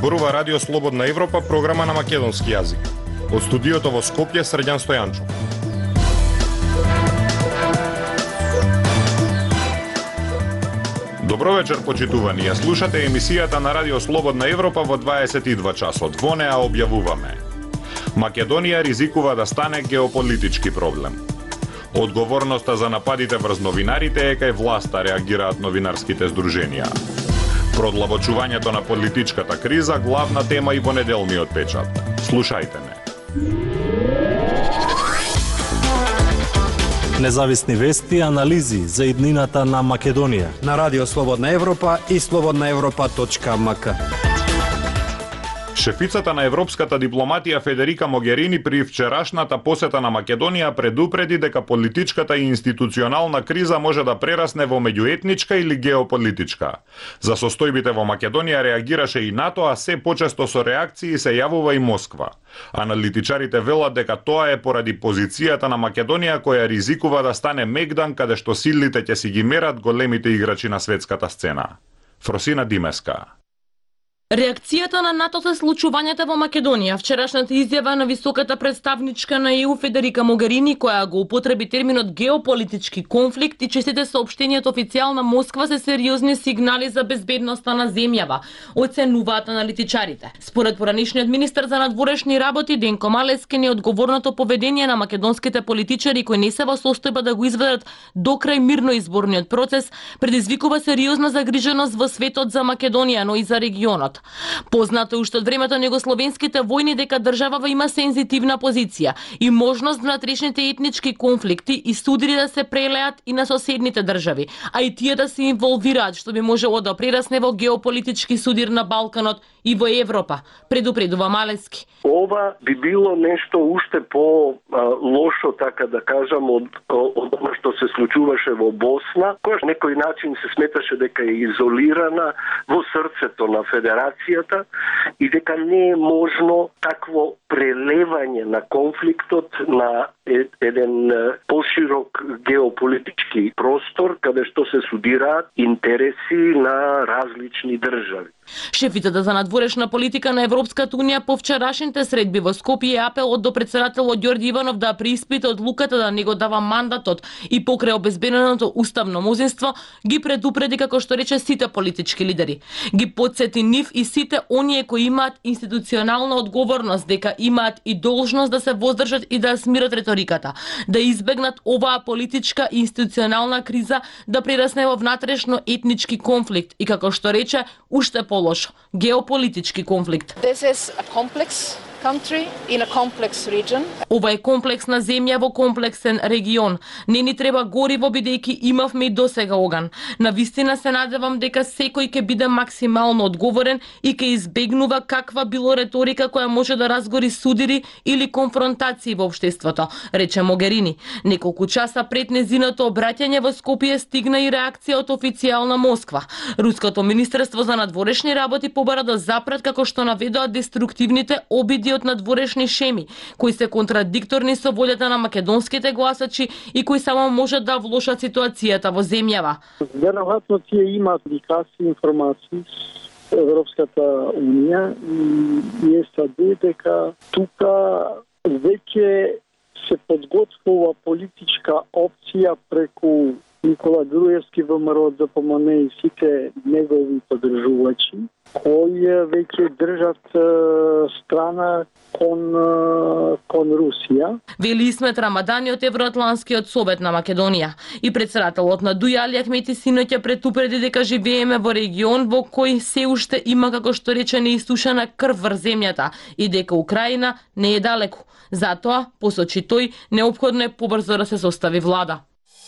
Зборува Радио Слободна Европа, програма на македонски јазик. Од студиото во Скопје, Срđan Стојанчов. Добро вечер, почитувани. Ја слушате емисијата на Радио Слободна Европа во 22 часот. Во неа објавуваме: Македонија ризикува да стане геополитички проблем. Одговорноста за нападите врз новинарите е кај власта, реагираат новинарските здруженија. Продлабочувањето на политичката криза, главна тема и во неделниот печат. Слушајте ме. Независни вести и анализи за иднината на Македонија на Радио Слободна Европа и slobodnaevropa.mk. Шефицата на европската дипломатија Федерика Могерини при вчерашната посета на Македонија предупреди дека политичката и институционална криза може да прерасне во меѓуетничка или геополитичка. За состојбите во Македонија реагираше и НАТО, а се почесто со реакции се јавува и Москва. Аналитичарите велат дека тоа е поради позицијата на Македонија која ризикува да стане мегдан каде што силите ќе си ги мерат големите играчи на светската сцена. Фросина Димеска. Реакцијата на НАТО за случувањата во Македонија, вчерашната изјава на високата представничка на ЕУ Федерика Могерини, која го употреби терминот геополитички конфликт и честите соопштенија од официјална Москва се сериозни сигнали за безбедноста на земјава, оценуваат аналитичарите. Според поранишниот министер за надворешни работи Денко Малески, неодговорното поведение на македонските политичари кои не се во состојба да го изведат до крај мирно изборниот процес предизвикува сериозна загриженост во светот за Македонија, но и за регионот. Познато е уште од времето на југословенските војни дека државава има сензитивна позиција и можност внатрешните етнички конфликти и судири да се прелеат и на соседните држави, а и тие да се инволвираат, што би можело да прерасне во геополитички судир на Балканот и во Европа, предупредува Малески. Ова би било нешто уште по-лошо, така да кажам, од она што се случуваше во Босна, која на некој начин се сметаше дека е изолирана во срцето на федерацијата и дека не е можно такво прелевање на конфликтот на еден поширок геополитички простор, каде што се судираат интереси на различни држави. Шефицата за надворешна политика на Европската Унија по вчерашните средби во Скопје апелот до председателот Ѓорѓи Иванов да преиспита одлуката да не го дава мандатот и покрај обезбеденото уставно мнозинство ги предупреди, како што рече, сите политички лидери. Ги потсети нив и сите оние кои имаат институционална одговорност дека имаат и должност да се воздржат и да смират реториката, да избегнат оваа политичка и институционална криза да прерасне во внатрешно етнички конфликт и, како што рече, уште полошо, геополитички конфликт. This is a complex country in a complex region. Ова е комплексна земја во комплексен регион. Не ни треба гориво бидејќи имавме и досега оган. Навистина се надевам дека секој ќе биде максимално одговорен и ќе избегнува каква било реторика која може да разгори судири или конфронтации во општеството, рече Могерини. Неколку часа пред незиното обраќање во Скопје стигна и реакција од официјална Москва. Руското министерство за надворешни работи побара да запрат, како што наведоа, деструктивните обиди од надворешни шеми, кои се контрадикторни со волјата на македонските гласачи и кои само можат да влошат ситуацијата во земјава. Веројатно тие имаат индикации, информации со Европската Унија и САД дека тука веќе се подготвува политичка опција преку Никола Груевски, ВМРО, ДПМН и сите негови поддржувачи, кои веќе држат страна кон Русија. Вели Исмет Рамадани од Евроатланскиот совет на Македонија. И председателот на ДУИ Али Ахмети синоќа предупреди дека живееме во регион во кој се уште има, како што рече, неисушена крв врз земјата и дека Украина не е далеку. Затоа, посочи тој, неопходно е побрзо да се состави влада.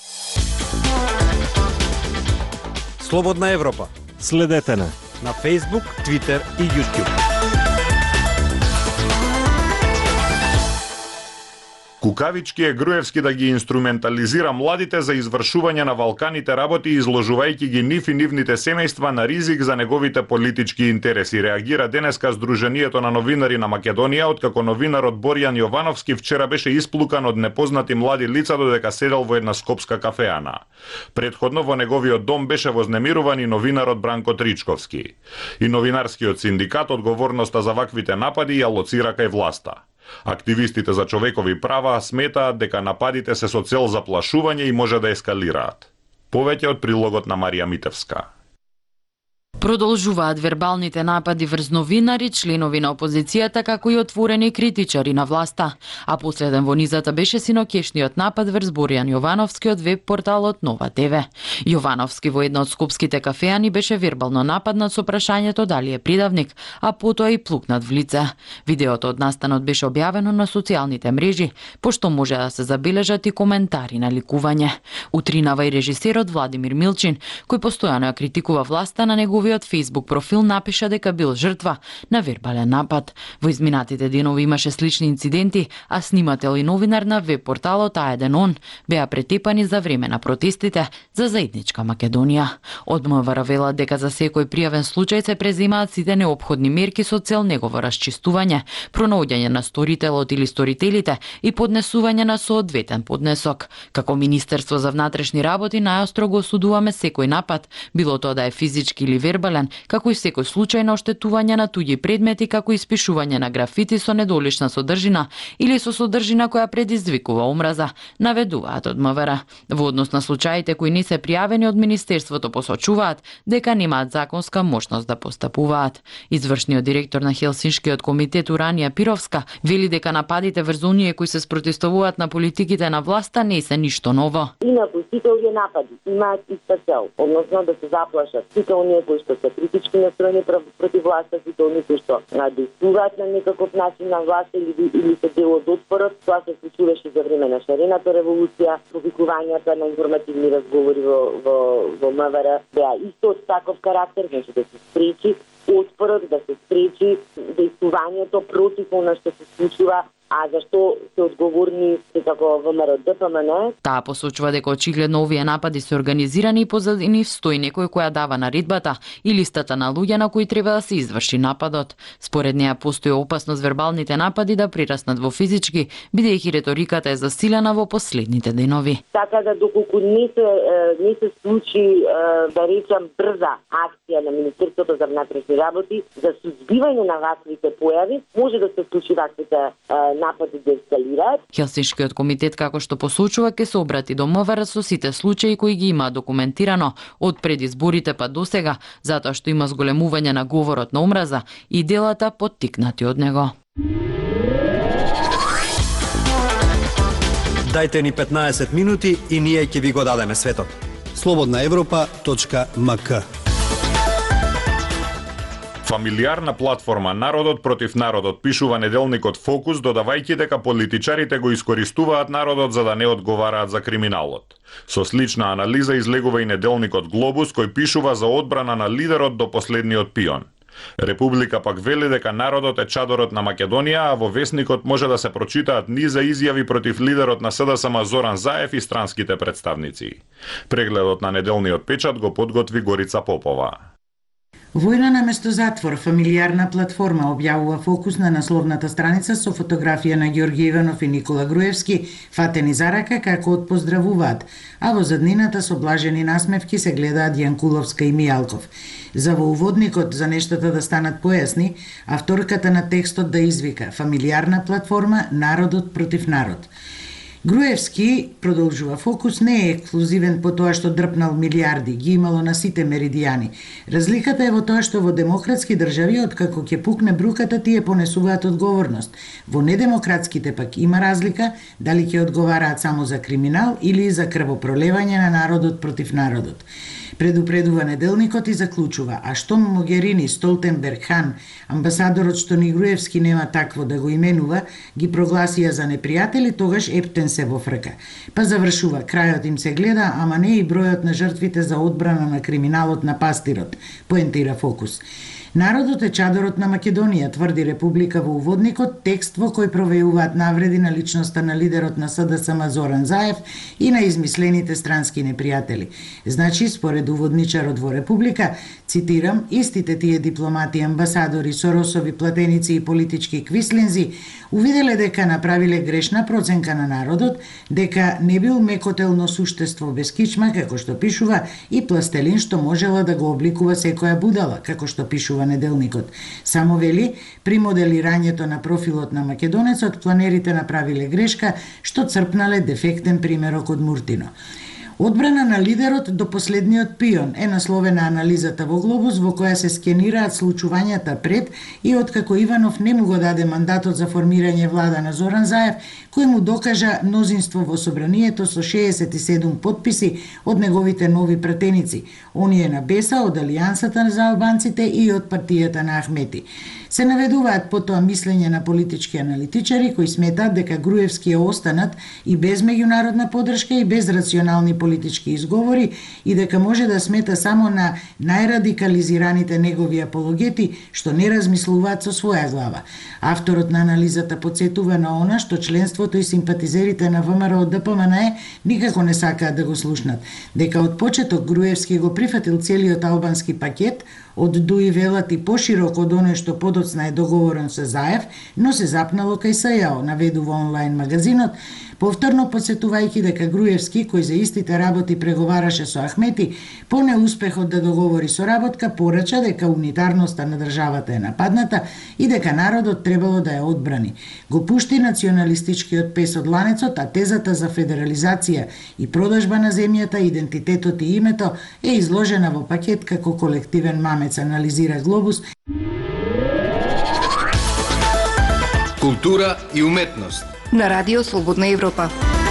Слободна Европа. Следете на Facebook, Twitter и YouTube. Кукавички е Груевски да ги инструментализира младите за извршување на валканите работи, изложувајќи ги нив и нивните семејства на ризик за неговите политички интереси. Реагира денеска Сдруженијето на новинари на Македонија, откако новинарот Борјан Јовановски вчера беше исплукан од непознати млади лица додека седел во една скопска кафеана. Предходно во неговиот дом беше вознемируван и новинарот Бранко Тричковски. И новинарскиот синдикат одговорноста за ваквите напади ја лоцира кај власта. Активистите за човекови права сметаат дека нападите се со цел заплашување и може да ескалираат. Повеќе од прилогот на Марија Митевска. Продолжуваат вербалните напади врз новинари, членови на опозицијата, како и отворени критичари на власта. А последен во низата беше синокешниот напад врз Борјан Јовановски од веб порталот Нова ТВ. Јовановски во една од скопските кафеани беше вербално нападнат со прашањето дали е придавник, а потоа и плукнат в лице. Видеото од настанот беше објавено на социјалните мрежи, пошто може да се забележат и коментари на ликување. Утринава и режисерот Владимир Милчин, кој постојано ја критикува власта на неговиот Facebook профил напиша дека бил жртва на вербален напад. Во изминатите денови имаше слични инциденти, а снимател и новинар на веб порталот А1 беа претепани за време на протестите за заедничка Македонија. Од МВР велат дека за секој пријавен случај се преземаат сите неопходни мерки со цел негово расчистување, пронаоѓање на сторителот или сторителите и поднесување на соодветен поднесок. Како Министерство за внатрешни работи најостро го осудуваме секој напад, било тоа да е физички или вербален, како и секој случај на оштетување на туѓи предмети, како и испишување на графити со недолична содржина или со содржина која предизвикува омраза, наведуваат од МВР. Во однос на случаите кои не се пријавени од Министерството посочуваат дека немаат законска можност да постапуваат. Извршниот директор на Хелсиншкиот комитет Уранија Пировска вели дека нападите врз оние кои се спротивставуваат на политиките на власта не се ништо ново. Инаку сите овие напади имаат иста цел, односно да се заплашат сите оние кои што се критички настроени против власта, сите оние кои што действуваат на некаков начин на власта или се дел од отпорот. Тоа се случуваше за време на шарената револуција, повикувањата на информативни разговори во МВР беа исто од таков карактер, значи да се спречи отпорот, да се спречи действувањето против она што се случува. А зашто се одговорни како ВМРО ДПМН? Таа посочува дека очигледно овие напади се организирани и позади нив стои некој која дава наредбата и листата на луѓе на кои треба да се изврши нападот. Според неа постои опасност вербалните напади да прераснат во физички, бидејќи реториката е засилена во последните денови. Така да доколку не се случи да речам брза акција на Министерството за внатрешни работи за сузбивање на ваквите појави, може да се случи ваквите напади да ескалираат. Хелсиншкиот комитет, како што посочува, ќе се обрати до МВР со сите случаи кои ги има документирано од пред изборите па до сега, затоа што има зголемување на говорот на омраза и делата поттикнати од него. Дајте ни 15 минути и ние ќе ви го дадеме светот. slobodnaevropa.mk. Фамилиарна платформа Народот против народот пишува неделникот Фокус, додавајќи дека политичарите го искористуваат народот за да не одговараат за криминалот. Со слична анализа излегува и неделникот Глобус, кој пишува за одбрана на лидерот до последниот пион. Република пак вели дека народот е чадорот на Македонија, а во весникот може да се прочитаат низа изјави против лидерот на СДСМ Зоран Заев и странските представници. Прегледот на неделниот печат го подготви Горица Попова. Војна на место затвор, фамилиарна платформа објавува Фокус на насловната страница со фотографија на Ѓорги Иванов и Никола Груевски, фатени за рака како отпоздравуваат, а во заднината со блажени насмевки се гледаат Јанкуловска и Мијалков. За во уводникот за нештата да станат појасни, авторката на текстот да извика фамилиарна платформа Народот против народ. Груевски, продолжува Фокус, не е ексклузивен по тоа што дрпнал милиарди, ги имало на сите меридијани. Разликата е во тоа што во демократски држави, откако ќе пукне бруката, тие понесуваат одговорност. Во недемократските пак има разлика дали ќе одговараат само за криминал или за крвопролевање на народот против народот. Предупредува неделникот и заклучува, а што Могерини, Столтенберг, Хан, амбасадорот што ни Груевски нема такво да го именува, ги прогласија за непријатели, тогаш ептен се во фрка. Па завршува, крајот им се гледа, ама не и бројот на жртвите за одбрана на криминалот на пастирот, поентира Фокус. Народот е чадорот на Македонија, тврди Република во уводникот, текст во кој провеуваат навреди на личноста на лидерот на СДСМ Зоран Заев и на измислените странски непријатели. Значи, според уводничарот во Република, цитирам, истите тие дипломати, амбасадори, соросови, платеници и политички квислинзи увиделе дека направиле грешна проценка на народот, дека не бил мекотелно суштество без кичма, како што пишува, и пластелин што можела да го обликува секоја будала, како што пишува неделникот. Само вели, при моделирањето на профилот на македонецот, планерите направиле грешка, што црпнале дефектен примерок од Муртино. Одбрана на лидерот до последниот пион е насловена анализата во Глобус, во која се скенираат случувањата пред и откако Иванов не му го даде мандатот за формирање влада на Зоран Заев, кој му докажа мнозинство во собранието со 67 потписи од неговите нови пратеници, оние на Беса, од Алијансата за албанците и од партијата на Ахмети. Се наведуваат потоа мислење на политички аналитичари кои сметаат дека Груевски е останат и без меѓународна поддршка и без рационални политички изговори и дека може да смета само на најрадикализираните негови апологети што не размислуваат со своја глава. Авторот на анализата подсетува на она што членството и симпатизерите на ВМРО ДПМНЕ никако не сакаат да го слушнат, дека од почеток Груевски го прифатил целиот албански пакет, од дуи велат и поширок од оној што подоцна е договорен со Заев, но се запнало кај СЈАО, наведува онлайн магазинот, повторно подсетувајќи дека Груевски, кој за истите работи преговараше со Ахмети, по неуспехот да договори соработка, порача дека унитарноста на државата е нападната и дека народот требало да ја одбрани. Го пушти националистичкиот пес од ланецот, а тезата за федерализација и продажба на земјата, идентитетот и името е изложена во пакет како колективен мамец, анализира Глобус. Култура и уметност на Радио Слободна Европа.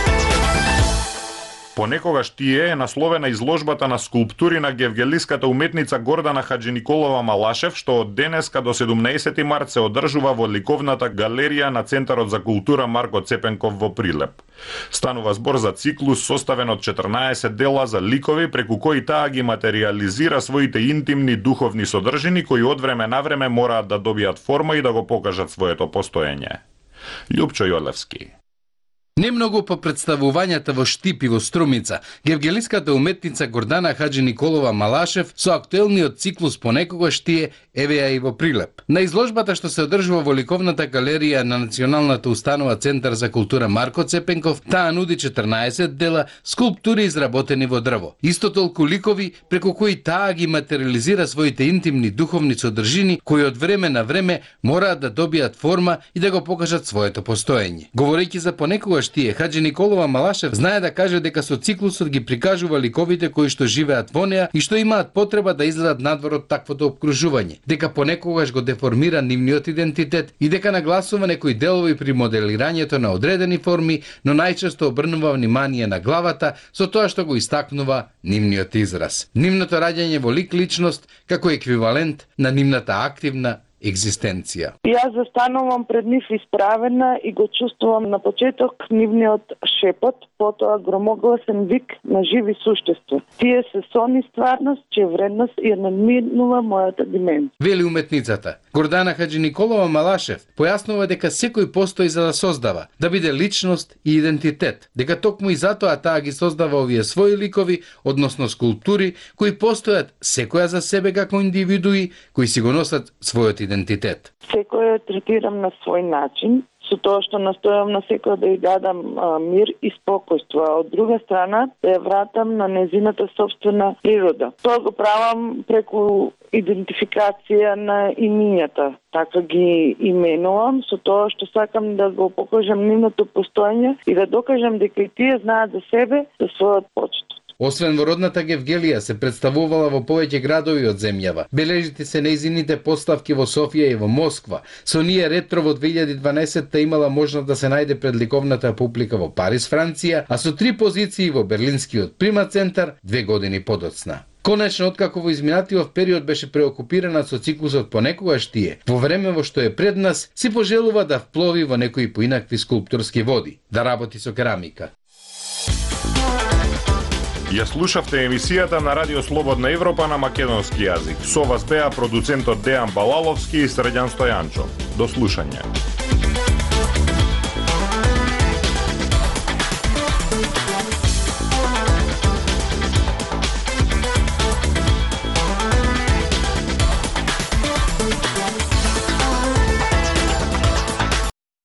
Понекогаш тие е насловена изложбата на скулптури на гевгелиската уметница Гордана Хаджиниколова Малашев, што од денеска до 17 март се одржува во ликовната галерија на Центарот за култура Марко Цепенков во Прилеп. Станува збор за циклус составен од 14 дела за ликови преку кои таа ги материализира своите интимни духовни содржини кои од време на време мораат да добијат форма и да го покажат своето постоење. Љупчо Јолевски. Немногу по представувањата во Штип и во Струмица, гевгелиската уметница Гордана Хаджиниколова Малашев со актуелниот циклус Понекогаш тие еве ја и во Прилеп. На изложбата што се одржува во ликовната галерија на Националната установа Центар за култура Марко Цепенков, таа нуди 14 дела скулптури изработени во дрво. Исто толку ликови преку кои таа ги материализира своите интимни духовни содржини кои од време на време мораат да добијат форма и да го покажат своето постоење. Говорејќи за Понекогаш тие, Хаджиниколова Малашев знае да каже дека со циклусот ги прикажува ликовите кои што живеат во неа и што имаат потреба да излезат надвор од таквото обкружување, дека понекогаш го деформира нивниот идентитет и дека нагласува некои делови при моделирањето на одредени форми, но најчесто обрнува внимание на главата со тоа што го истакнува нивниот израз. Нивното раѓање во лик личност како еквивалент на нивната активна екзистенција. Јас застанувам пред нив исправена и го чувствувам на почеток нивниот шепот, потоа громогласен вик на живи суштества. Тие се сони стварност, чија вредност ја надминува мојата димензија. Вели уметницата. Гордана Хаджиниколова Малашев појаснува дека секој постои за да создава, да биде личност и идентитет, дека токму и затоа таа ги создава овие своји ликови, односно скулптури, кои постојат секоја за себе како индивидуи, кои си го носат својот идентитет. Секој ја третирам на свој начин, со тоа што настојам на секој да ја дадам мир и спокојство, а од друга страна да ја вратам на незината собствена природа. Тоа го правам преку идентификација на имињата, така ги именувам, со тоа што сакам да го покажам нивното постоење и да докажам дека и тие знаат за себе, за својот почет. Освен во родната Гевгелија се представувала во повеќе градови од земјава. Бележите се нејзините поставки во Софија и во Москва. Со ние ретро во 2012 имала можност да се најде пред ликовната публика во Париз, Франција, а со 3 позиции во Берлинскиот Прима центар 2 години подоцна. Конечно, откако во изминатиот период беше преокупирана со циклусот Понекогаш тие, во време во што е пред нас, си пожелува да вплови во некои поинакви скулпторски води, да работи со керамика. Ја слушавте емисијата на Радио Слободна Европа на македонски јазик. Со вас беа продуцентот Дејан Балаловски и Срđan Стојанчо. До слушање.